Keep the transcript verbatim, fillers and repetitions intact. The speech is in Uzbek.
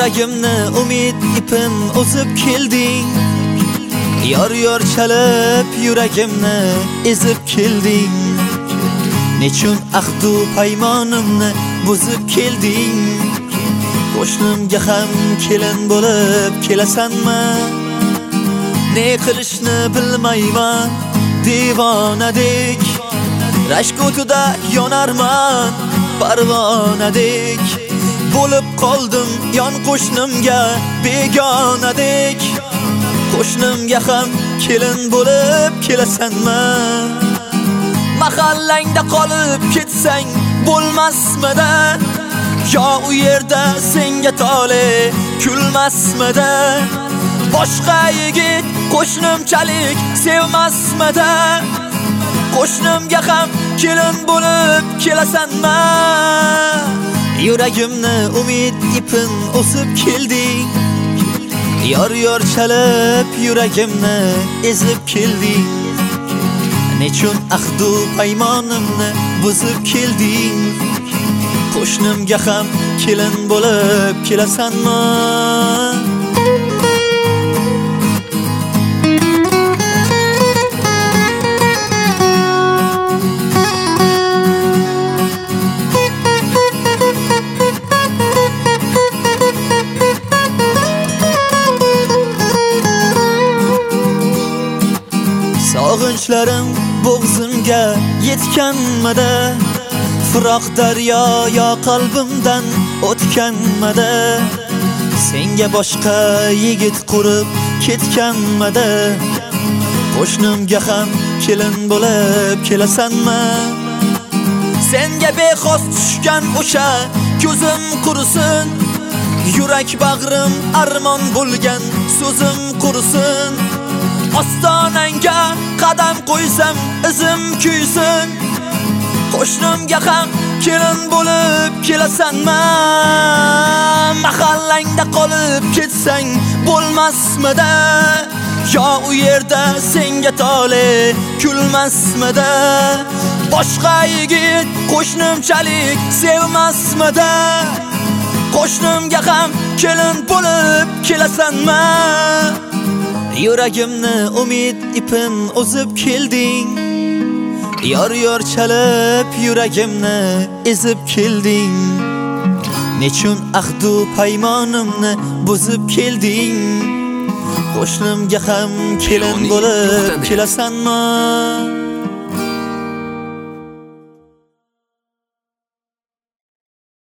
Yuragimni umid ipin o'zib kelding. Yor yor chalib yuragimni ezib kelding. Nechun ahdu paymonimni buzib kelding. Qo'shnimga ham kelin bo'lib kelasanmi? Ne qilishni bilmayman divonadek. Rashk o'tida yonarman parvonadek. Bo'lib qoldim yon qo'shnimga begonadek. Qo'shnimga ham kelin bo'lib kelasanmi? Mahallangda qolib ketsang bo'lmasmidi? Yo u yerda senga tole kulmasmidi? Boshqa yigit qo'shnimchalik sevmasmidi? Qo'shnimga ham kelin bo'lib kelasanmi? Yuragimni umid ipin o'sib kelding. Yor yor chalib yuragimni ezib kelding. Nechun ahdu paymonimni buzib kelding. Qo'shnimga ham kelin bo'lib kelasanmi? Sog'inchlarim bo'g'zimga yetganmidi? Firoq daryo yo qalbimdan o'tganmidi? Senga boshqa yigit qurib ketganmidi? Qo'shnimga ham kelin bo'lib kelasanmi? Senga bexos tushgan o'sha ko'zim qurisin. Yurak bag'rim armon bo'lgan so'zim qurisin. Ostonangga qadam qo'ysam izim kuysin. Qo'shnimga ham kelin bo'lib kelasanmi? Mahallangda qolib ketsang bo'lmasmidi? Yo u yerda senga tole kulmasmidi? Boshqa yigit qo'shnimchalik sevmasmidi? Qo'shnimga ham kelin bo'lib kelasanmi? Yuragimni umid ipin o'zib kelding. Yor yor chalib yuragimni ezib kelding. Nechun ahdu paymonimni buzib kelding. Qo'shnimga ham kelin bo'lib kelasanmi?